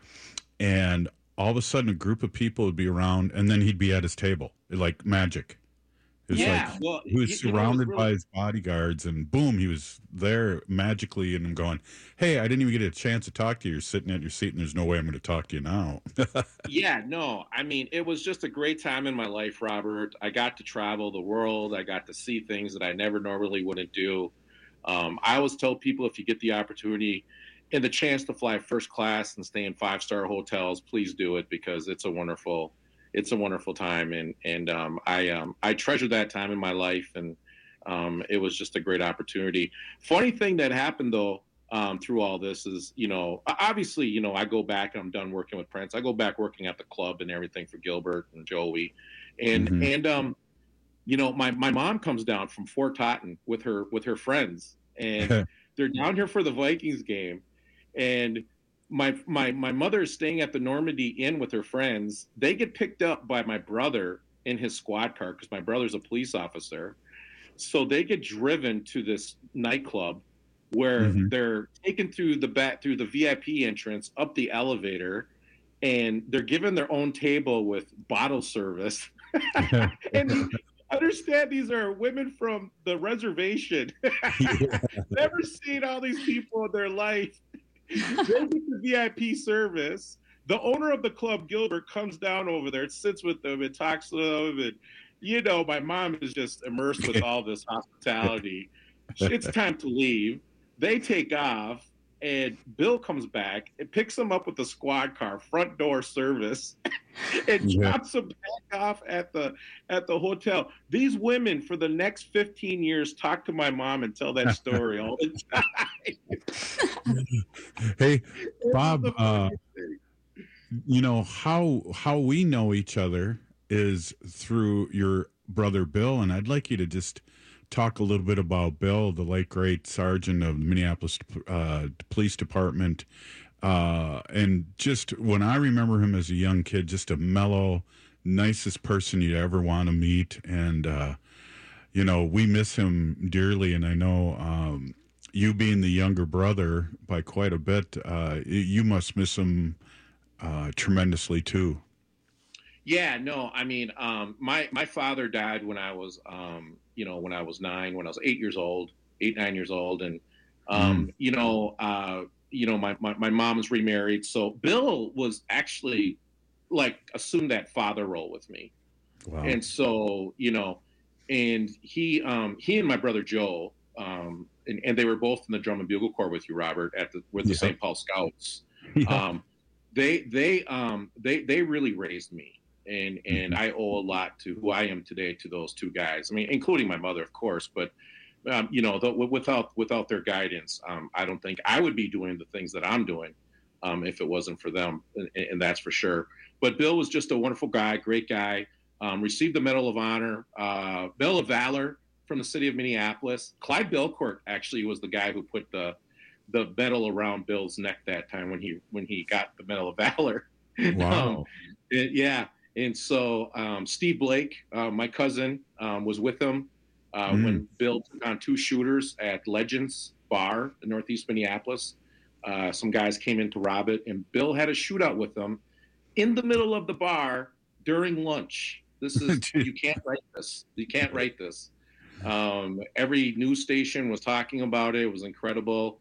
and all of a sudden a group of people would be around, and then he'd be at his table, like magic. It was Yeah, like well, he was you- you know, it was surrounded really- by his bodyguards, and boom, he was there magically. And I'm going, hey, I didn't even get a chance to talk to you. You're sitting at your seat, and there's no way I'm going to talk to you now. Yeah, no, I mean, it was just a great time in my life, Robert. I got to travel the world. I got to see things that I never normally wouldn't do. Um, I always tell people if you get the opportunity and the chance to fly first class and stay in five-star hotels, please do it, because it's a wonderful, it's a wonderful time. And, and um, I, um, I treasure that time in my life. And um, it was just a great opportunity. Funny thing that happened though, um, through all this is, you know, obviously, you know, I go back and I'm done working with Prince. I go back working at the club and everything for Gilbert and Joey. And, mm-hmm. and, um, you know, my, my mom comes down from Fort Totten with her, with her friends, and they're down here for the Vikings game. And my, my, my mother is staying at the Normandy Inn with her friends. They get picked up by my brother in his squad car, because my brother's a police officer. So they get driven to this nightclub where mm-hmm. they're taken through the back, through the V I P entrance, up the elevator, and they're given their own table with bottle service. And understand, these are women from the reservation. Yeah. Never seen all these people in their life. They get the V I P service. The owner of the club, Gilbert, comes down over there, sits with them, and talks to them. And, you know, my mom is just immersed with all this hospitality. It's time to leave. They take off, and Bill comes back and picks them up with the squad car, front door service, and yeah. drops them back off at the at the hotel. These women, for the next fifteen years, talk to my mom and tell that story all the time. Hey, Bob, uh, you know, how how we know each other is through your brother Bill, and I'd like you to just talk a little bit about Bill, the late great sergeant of the Minneapolis uh, Police Department. Uh, and just when I remember him as a young kid, just a mellow, nicest person you'd ever want to meet. And, uh, you know, we miss him dearly. And I know um, you being the younger brother by quite a bit, uh, you must miss him uh, tremendously too. Yeah, no, I mean, um, my, my father died when I was, um, you know, when I was nine, when I was eight years old, eight, nine years old. And, um, mm. you know, uh, you know, my, my, my mom was remarried. So Bill was actually like assumed that father role with me. Wow. And so, you know, and he, um, he and my brother Joe, um, and, and they were both in the Drum and Bugle Corps with you, Robert, at the, with the yeah. Saint Paul Scouts. Yeah. Um, they, they, um, they, they really raised me. And and I owe a lot to who I am today to those two guys. I mean, including my mother, of course. But um, you know, the, without without their guidance, um, I don't think I would be doing the things that I'm doing um, if it wasn't for them. And, and that's for sure. But Bill was just a wonderful guy, great guy. Um, received the Medal of Honor, uh, Medal of Valor from the city of Minneapolis. Clyde Belcourt actually was the guy who put the the medal around Bill's neck that time when he when he got the Medal of Valor. Wow. um, it, yeah. And so um, Steve Blake, uh, my cousin, um, was with him uh, mm. when Bill took on two shooters at Legends Bar in Northeast Minneapolis. Uh, some guys came in to rob it, and Bill had a shootout with them in the middle of the bar during lunch. This is, you can't write this. You can't write this. Um, every news station was talking about it. It was incredible.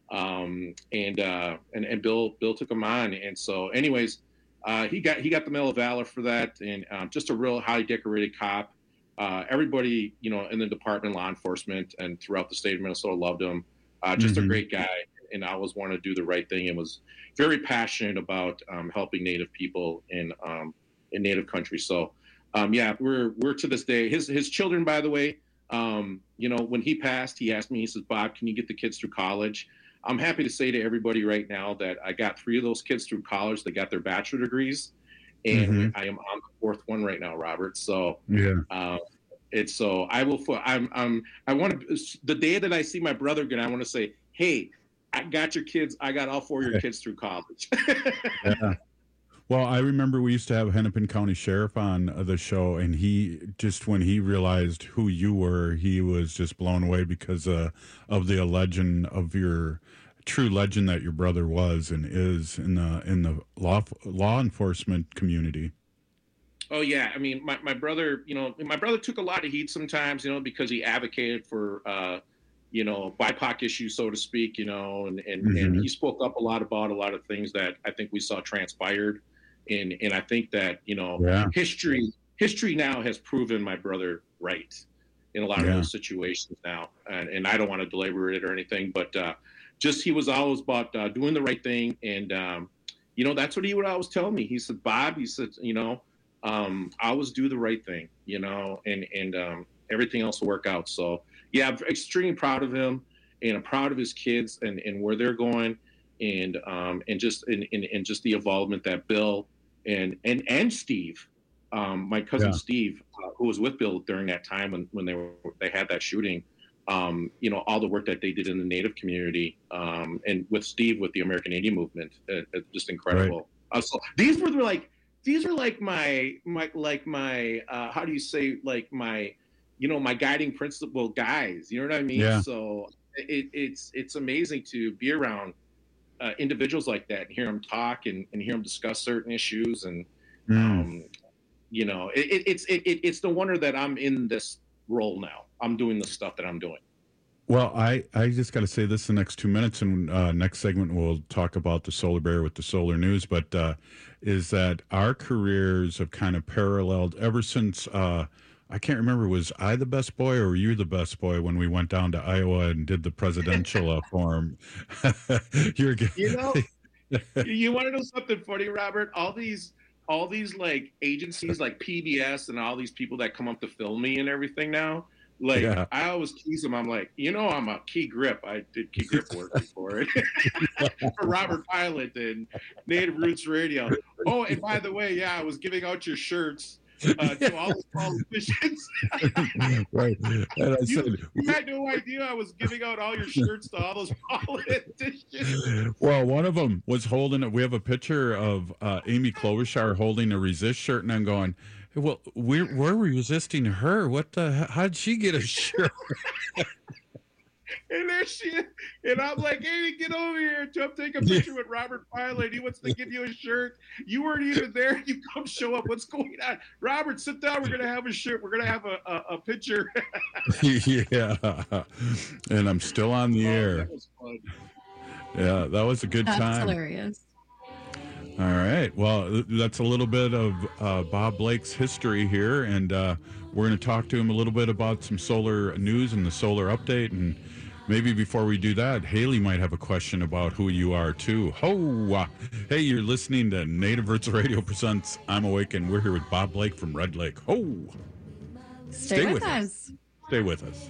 Um, and, uh, and and Bill Bill took him on. And so anyways, Uh, he got he got the Medal of Valor for that, and um, just a real highly decorated cop. Uh, everybody, you know, in the department, law enforcement, and throughout the state of Minnesota loved him. Uh, just mm-hmm. a great guy, and I always wanted to do the right thing, and was very passionate about um, helping Native people in um, in Native country. So, um, yeah, we're we're to this day. His his children, by the way, um, you know, when he passed, he asked me. He says, "Bob, can you get the kids through college?" I'm happy to say to everybody right now that I got three of those kids through college. They got their bachelor degrees, and mm-hmm. I am on the fourth one right now, Robert. So yeah, uh, it's so I will. I'm. I'm. I want to. The day that I see my brother again, I want to say, "Hey, I got your kids. I got all four of your kids through college." Yeah. Well, I remember we used to have Hennepin County Sheriff on the show, and he just when he realized who you were, he was just blown away because uh, of the legend of your true legend that your brother was and is in the in the law law enforcement community. Oh yeah, I mean, my, my brother, you know, my brother took a lot of heat sometimes, you know, because he advocated for, uh, you know, B I P O C issues, so to speak, you know, and and, mm-hmm. and he spoke up a lot about a lot of things that I think we saw transpired. And and I think that, you know, yeah. history history now has proven my brother right in a lot yeah. of those situations now. And, and I don't want to belabor it or anything, but uh, just he was always about uh, doing the right thing. And, um, you know, that's what he would always tell me. He said, Bob, he said, you know, um, I always do the right thing, you know, and, and um, everything else will work out. So, yeah, I'm extremely proud of him. and I'm proud of his kids and, and where they're going, and um, and just and, and, and just the involvement that Bill and and and Steve, um, my cousin yeah. Steve, uh, who was with Bill during that time when, when they were they had that shooting, um, you know, all the work that they did in the Native community, um, and with Steve with the American Indian movement, uh, uh, just incredible. Right. Uh, so these were like these were like my my like my uh, how do you say like my you know my guiding principle guys. You know what I mean? Yeah. So it, it's it's amazing to be around uh, individuals like that and hear them talk and, and hear them discuss certain issues and. Mm. Um, you know, it, it, it's it, it, it's no wonder that I'm in this role now. I'm doing the stuff that I'm doing. Well, I, I just got to say this the next two minutes, and uh, next segment we'll talk about the Solar Bear with the Solar News. But uh, is that our careers have kind of paralleled ever since. Uh, I can't remember, was I the best boy or were you the best boy when we went down to Iowa and did the presidential uh, forum? You're you know, you want to know something funny, Robert? All these. all these like agencies like P B S and all these people that come up to film me and everything now, like yeah. I always tease them. I'm like, you know, I'm a Key Grip. I did Key Grip work before it for Robert Pilot and Native Roots Radio. Oh, and by the way, yeah, I was giving out your shirts uh, to all the politicians. Right. And I you, said, you had no idea I was giving out all your shirts to all those politicians. Well, one of them was holding it. We have a picture of uh, Amy Klobuchar holding a Resist shirt, and I'm going, well, we're, we're resisting her. What the? How'd she get a shirt? And there she is. And I'm like, Amy, get over here. Come take a picture with Robert Pilot. He wants to give you a shirt. You weren't even there. You come show up. What's going on? Robert, sit down. We're going to have a shirt. We're going to have a, a, a picture. Yeah. And I'm still on the oh, air. That was fun. Yeah, that was a good that's time. That's hilarious. All right. Well, that's a little bit of uh, Bob Blake's history here. And uh, we're going to talk to him a little bit about some solar news and the solar update. And maybe before we do that, Haley might have a question about who you are, too. Ho! Uh, hey, you're listening to Native Roots Radio Presents I'm Awake, and we're here with Bob Blake from Red Lake. Ho! Stay, Stay with, with us. us. Stay with us.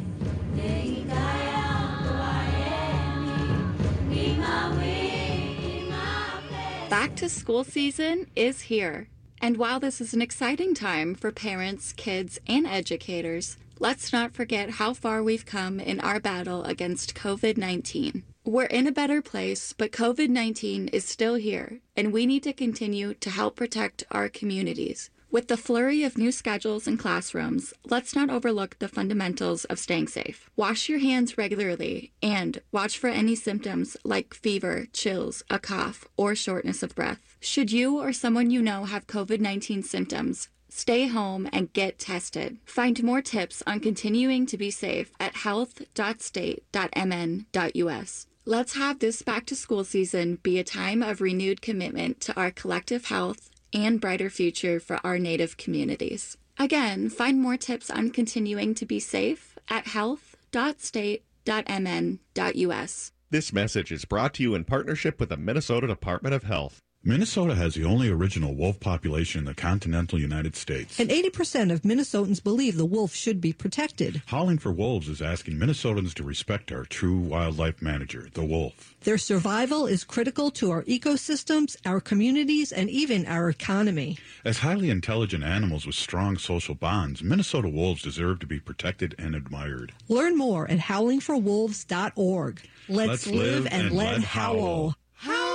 Back to school season is here. And while this is an exciting time for parents, kids, and educators, let's not forget how far we've come in our battle against covid nineteen. We're in a better place, but covid nineteen is still here, and we need to continue to help protect our communities. With the flurry of new schedules and classrooms, let's not overlook the fundamentals of staying safe. Wash your hands regularly, and watch for any symptoms like fever, chills, a cough, or shortness of breath. Should you or someone you know have covid nineteen symptoms, stay home and get tested. Find more tips on continuing to be safe at health dot state dot m n dot u s. Let's have this back-to-school season be a time of renewed commitment to our collective health and brighter future for our Native communities. Again, find more tips on continuing to be safe at health dot state dot m n dot u s. This message is brought to you in partnership with the Minnesota Department of Health. Minnesota has the only original wolf population in the continental United States. And eighty percent of Minnesotans believe the wolf should be protected. Howling for Wolves is asking Minnesotans to respect our true wildlife manager, the wolf. Their survival is critical to our ecosystems, our communities, and even our economy. As highly intelligent animals with strong social bonds, Minnesota wolves deserve to be protected and admired. Learn more at howling for wolves dot org. Let's, Let's live, live and, and let, let howl. Howl!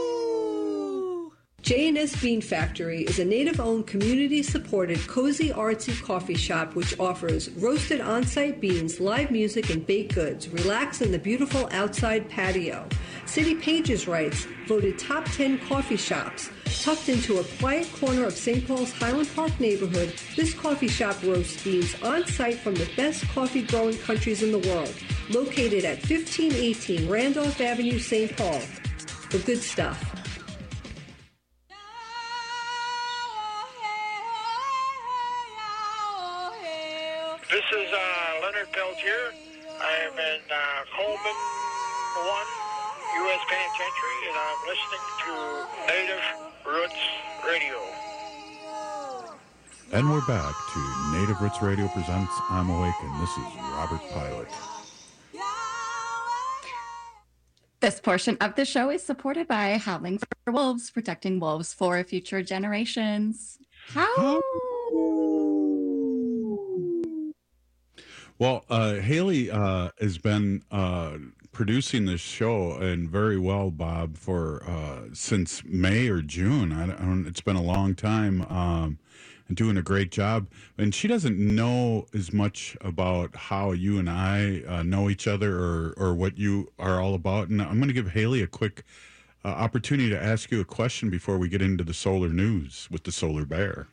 J and S Bean Factory is a native-owned, community-supported, cozy, artsy coffee shop which offers roasted on-site beans, live music, and baked goods. Relax in the beautiful outside patio. City Pages writes, voted top ten coffee shops. Tucked into a quiet corner of Saint Paul's Highland Park neighborhood, this coffee shop roasts beans on-site from the best coffee-growing countries in the world. Located at fifteen eighteen Randolph Avenue, Saint Paul. The good stuff. This is uh, Leonard Peltier. I am in uh, Coleman one, U S Penitentiary, and I'm listening to Native Roots Radio. And we're back to Native Roots Radio presents I'm Awake, and this is Robert Pilot. This portion of the show is supported by Howling for Wolves, protecting wolves for future generations. How? Well, uh, Haley uh, has been uh, producing this show, and very well, Bob, for uh, since May or June. I don't, I don't, it's been a long time, um, and doing a great job. And she doesn't know as much about how you and I uh, know each other, or or what you are all about. And I'm going to give Haley a quick uh, opportunity to ask you a question before we get into the solar news with the Solar Bear.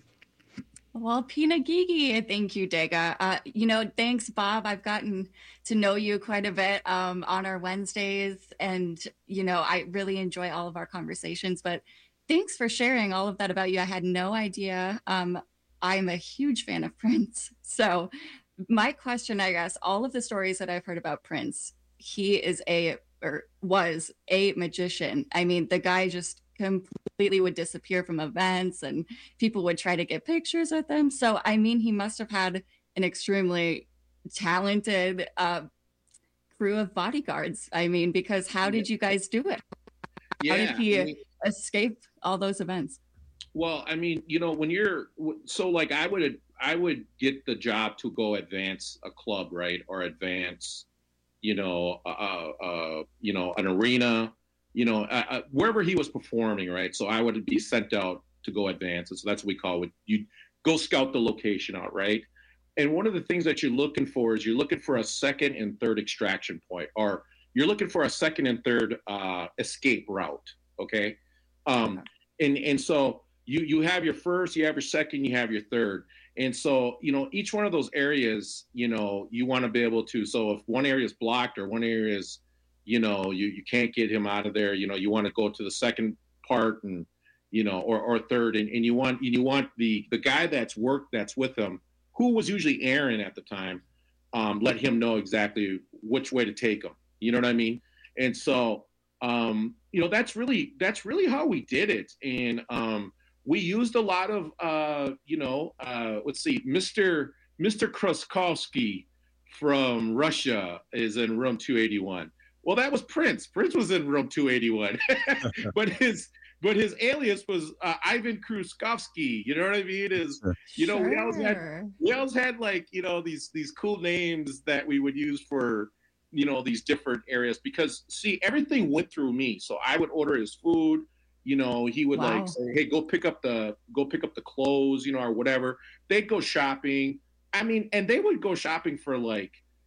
Well, Pina Gigi, thank you, Dega. Uh, you know, thanks, Bob. I've gotten to know you quite a bit um, on our Wednesdays, and, you know, I really enjoy all of our conversations, but thanks for sharing all of that about you. I had no idea. Um, I'm a huge fan of Prince. So my question, I guess, all of the stories that I've heard about Prince, he is a, or was a magician. I mean, the guy just completely would disappear from events, and people would try to get pictures with him. So, I mean, he must have had an extremely talented uh, crew of bodyguards. I mean, because how did you guys do it? How Yeah, did he I mean- escape all those events? Well, I mean, you know, when you're so like I would I would get the job to go advance a club, right, or advance, you know, uh, uh, you know, an arena, you know, uh, uh, wherever he was performing, right. So I would be sent out to go advance, and so that's what we call it. You go scout the location out, right. And one of the things that you're looking for is you're looking for a second and third extraction point, or you're looking for a second and third uh, escape route. Okay, um, and and so. You you have your first, you have your second, you have your third. And so, you know, each one of those areas, you know, you want to be able to, so if one area is blocked or one area is, you know, you, you can't get him out of there, you know, you want to go to the second part and, you know, or, or third. And, and you want, you want the, the guy that's worked, that's with him, who was usually Aaron at the time, um, let him know exactly which way to take him. You know what I mean? And so, um, you know, that's really, that's really how we did it. And, um, we used a lot of, uh, you know, uh, let's see, Mister Mister Kruskovsky from Russia is in room two eighty-one. Well, that was Prince. Prince was in room two eighty-one, but his but his alias was uh, Ivan Kruskovsky. You know what I mean? Is you know, we always had we always had like you know these these cool names that we would use for you know these different areas because see everything went through me, so I would order his food. You know, he would Wow. like say, "Hey, go pick up the go pick up the clothes," you know, or whatever. They'd go shopping. I mean, and they would go shopping for like,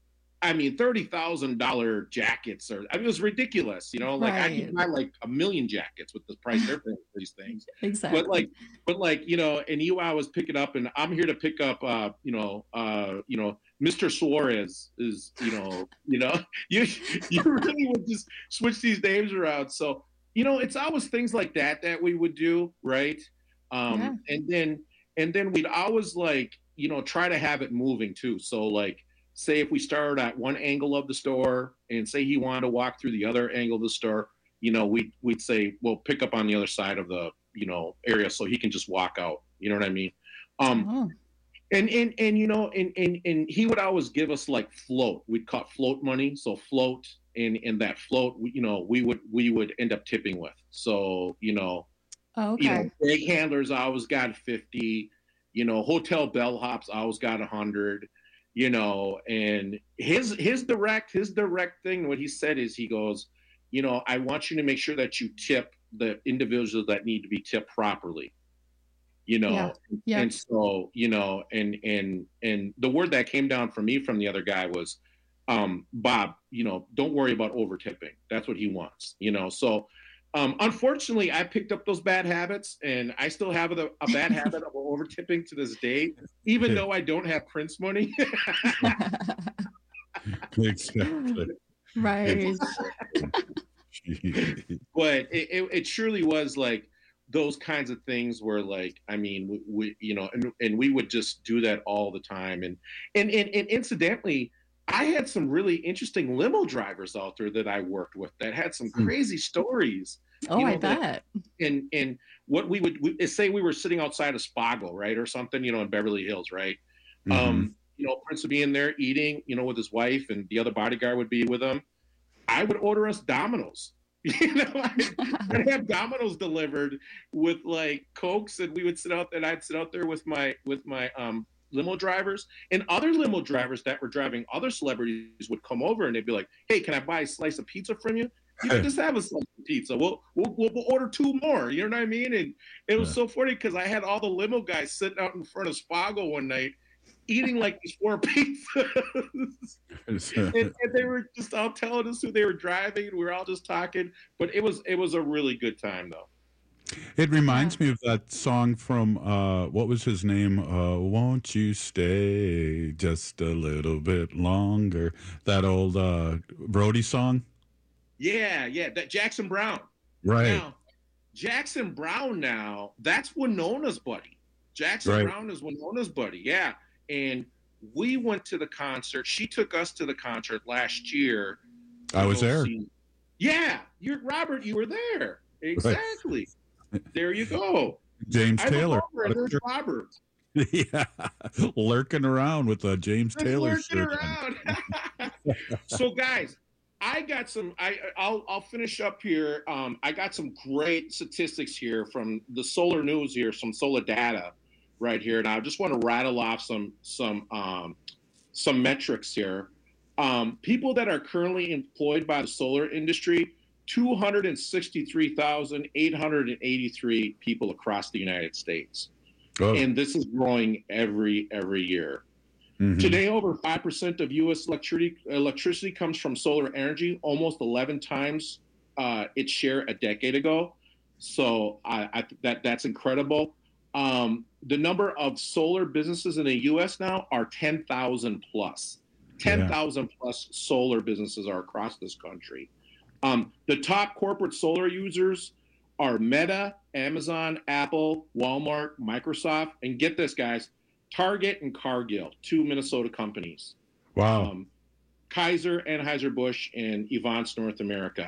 I mean, thirty thousand dollar jackets, or I mean, it was ridiculous. You know, like I Right. could buy like a million jackets with the price they're paying for these things. Exactly. But like, but like, you know, and you, I was picking up, and I'm here to pick up, uh, you know, uh, you know, Mister Suarez is, you know, you know, you you really would just switch these names around. So. You know, it's always things like that that we would do, right? Um, Yeah. And then, and then we'd always like, you know, try to have it moving too. So, like, say if we started at one angle of the store, and say he wanted to walk through the other angle of the store, you know, we we'd say, well, pick up on the other side of the, you know, area so he can just walk out. You know what I mean? Um, Oh. and and and you know, and and and he would always give us like float. We'd call it float money. So float. And in that float, you know, we would we would end up tipping with. So, you know, Oh, okay. you know, big handlers always got fifty. You know, hotel bellhops always got a hundred. You know, and his his direct his direct thing, what he said is he goes, you know, I want you to make sure that you tip the individuals that need to be tipped properly. You know, Yeah. Yeah. and so you know, and and and the word that came down from me from the other guy was. Um, Bob, you know, don't worry about over tipping. That's what he wants, you know. So, um, unfortunately, I picked up those bad habits, and I still have a, a bad habit of over tipping to this day, even though I don't have Prince money. Exactly. Right. But it, it, it surely was like those kinds of things where, like, I mean, we, we you know, and, and we would just do that all the time, and and and, and incidentally. I had some really interesting limo drivers out there that I worked with that had some crazy stories. Oh, you know, I that- bet. And and what we would we, say we were sitting outside of Spago, right, or something, you know, in Beverly Hills, right? Um, you know, Prince would be in there eating, you know, with his wife, and the other bodyguard would be with him. I would order us Domino's. You know, I'd, I'd have Domino's delivered with like Cokes, and we would sit out there, and I'd sit out there with my with my um, limo drivers, and other limo drivers that were driving other celebrities would come over, and they'd be like, "Hey, can I buy a slice of pizza from you? You can just have a slice of pizza. We'll we'll, we'll, we'll order two more." You know what I mean? And it was yeah. so funny because I had all the limo guys sitting out in front of Spago one night, eating like these four pizzas. and, and they were just all telling us who they were driving, and we were all just talking. But it was it was a really good time, though. It reminds me of that song from uh, what was his name? Uh, Won't you stay just a little bit longer? That old uh, Brody song. Yeah, yeah, that Jackson Brown. Right. Now, Jackson Brown. Now that's Winona's buddy. Jackson right. Brown is Winona's buddy. Yeah. And we went to the concert. She took us to the concert last year. I was there. See. Yeah, you're Robert. You were there. Exactly. Right. There you go. James I Taylor. Over, and there's Robert. Yeah, lurking around with uh, James Just Taylor. Lurking around. So, guys, I got some. I I'll I'll finish up here. Um, I got some great statistics here from the Solar News here, some solar data. Right here, and I just want to rattle off some some um, some metrics here. Um, people that are currently employed by the solar industry: two hundred sixty-three thousand eight hundred eighty-three people across the United States, oh. and this is growing every every year. Mm-hmm. Today, over five percent of U S electricity electricity comes from solar energy, almost eleven times uh, its share a decade ago. So I, I that that's incredible. Um, the number of solar businesses in the U S now are ten thousand plus. ten thousand yeah. plus solar businesses are across this country. Um, the top corporate solar users are Meta, Amazon, Apple, Walmart, Microsoft, and get this, guys, Target and Cargill, two Minnesota companies. Wow. Um, Kaiser, Anheuser-Busch, and Evance North America.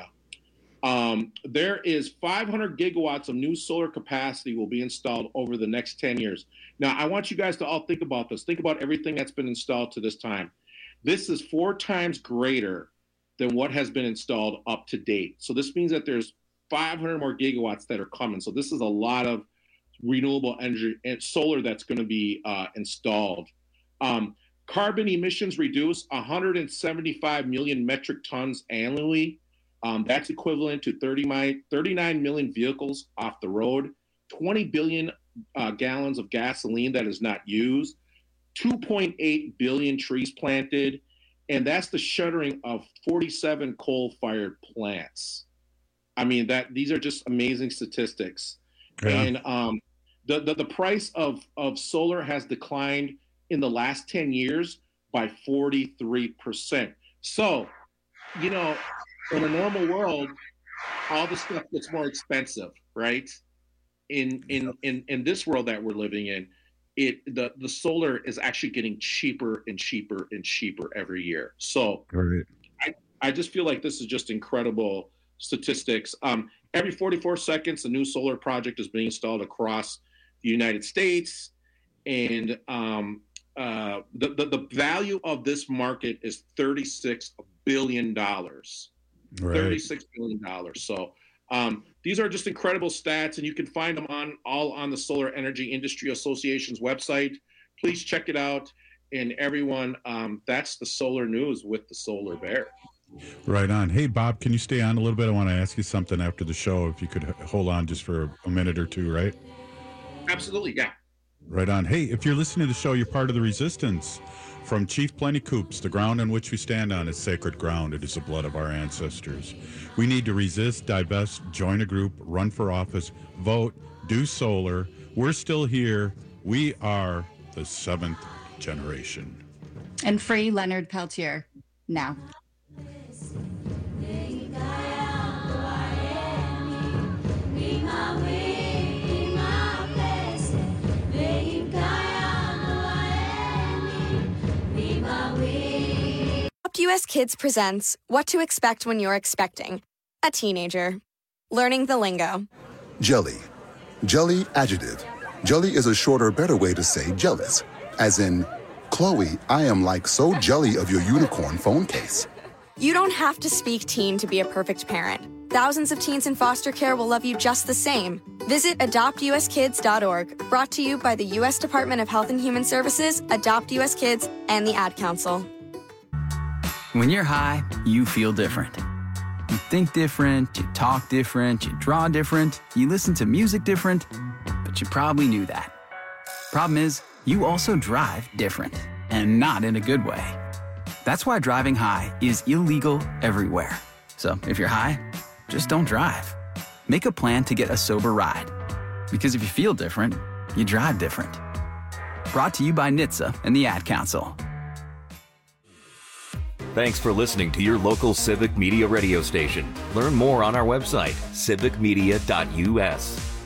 Um, there is five hundred gigawatts of new solar capacity will be installed over the next ten years. Now, I want you guys to all think about this. Think about everything that's been installed to this time. This is four times greater than what has been installed up to date. So this means that there's five hundred more gigawatts that are coming. So this is a lot of renewable energy and solar that's going to be uh, installed. Um, carbon emissions reduce one hundred seventy-five million metric tons annually. Um, that's equivalent to thirty-nine million vehicles off the road, twenty billion uh, gallons of gasoline that is not used, two point eight billion trees planted, and that's the shuttering of forty-seven coal-fired plants. I mean, that these are just amazing statistics. Yeah. And um, the, the the price of of solar has declined in the last ten years by forty-three percent. So, you know, in a normal world, all the stuff gets more expensive, right? In in in in this world that we're living in, it the the solar is actually getting cheaper and cheaper and cheaper every year. So right. I I just feel like this is just incredible statistics. Um, every forty-four seconds, a new solar project is being installed across the United States, and um, uh, the, the the value of this market is thirty-six billion dollars. Right. thirty-six billion dollars. So um, these are just incredible stats, and you can find them on all on the Solar Energy Industry Association's website. Please check it out. And everyone, um, that's the solar news with the Solar Bear. Right on. Hey, Bob, can you stay on a little bit? I want to ask you something after the show, if you could hold on just for a minute or two, right? Absolutely, yeah. Right on. Hey, if you're listening to the show, you're part of the resistance. From Chief Plenty Coops, the ground on which we stand on is sacred ground. It is the blood of our ancestors. We need to resist, divest, join a group, run for office, vote, do solar. We're still here. We are the seventh generation. And free Leonard Peltier now. U S Kids presents What to Expect When You're Expecting a Teenager. Learning the lingo. Jelly. Jelly adjective. Jelly is a shorter, better way to say jealous. As in, Chloe, I am like so jelly of your unicorn phone case. You don't have to speak teen to be a perfect parent. Thousands of teens in foster care will love you just the same. Visit adopt u s kids dot org, brought to you by the U S Department of Health and Human Services, Adopt U S Kids, and the Ad Council. When you're high, you feel different. You think different, you talk different, you draw different, you listen to music different, but you probably knew that. Problem is, you also drive different, and not in a good way. That's why driving high is illegal everywhere. So if you're high, just don't drive. Make a plan to get a sober ride. Because if you feel different, you drive different. Brought to you by N H T S A and the Ad Council. Thanks for listening to your local Civic Media radio station. Learn more on our website, civic media dot u s.